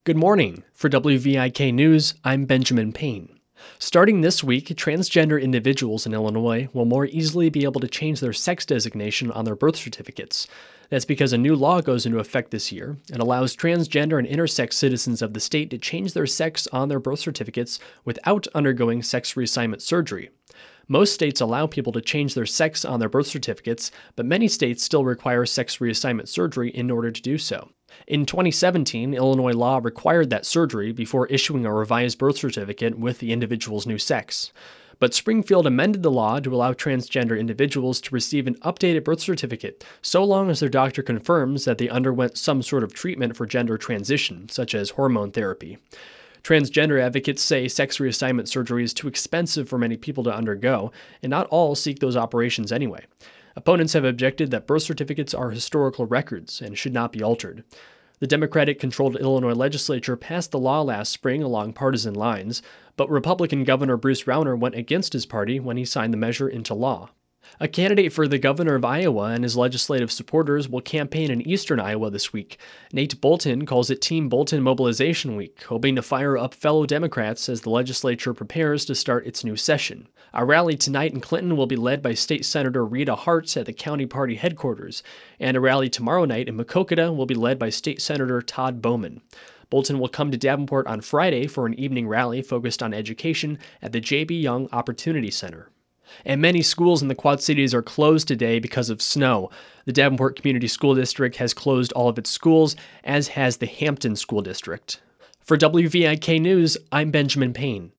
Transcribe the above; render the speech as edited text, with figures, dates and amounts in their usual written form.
Good morning. For WVIK News, I'm Benjamin Payne. Starting this week, transgender individuals in Illinois will more easily be able to change their sex designation on their birth certificates. That's because a new law goes into effect this year and allows transgender and intersex citizens of the state to change their sex on their birth certificates without undergoing sex reassignment surgery. Most states allow people to change their sex on their birth certificates, but many states still require sex reassignment surgery in order to do so. In 2017, Illinois law required that surgery before issuing a revised birth certificate with the individual's new sex. But Springfield amended the law to allow transgender individuals to receive an updated birth certificate so long as their doctor confirms that they underwent some sort of treatment for gender transition, such as hormone therapy. Transgender advocates say sex reassignment surgery is too expensive for many people to undergo, and not all seek those operations anyway. Opponents have objected that birth certificates are historical records and should not be altered. The Democratic-controlled Illinois legislature passed the law last spring along partisan lines, but Republican Governor Bruce Rauner went against his party when he signed the measure into law. A candidate for the governor of Iowa and his legislative supporters will campaign in eastern Iowa this week. Nate Bolton calls it Team Bolton Mobilization Week, hoping to fire up fellow Democrats as the legislature prepares to start its new session. A rally tonight in Clinton will be led by State Senator Rita Hart at the county party headquarters, and a rally tomorrow night in Maquoketa will be led by State Senator Todd Bowman. Bolton will come to Davenport on Friday for an evening rally focused on education at the J.B. Young Opportunity Center. And many schools in the Quad Cities are closed today because of snow. The Davenport Community School District has closed all of its schools, as has the Hampton School District. For WVIK News, I'm Benjamin Payne.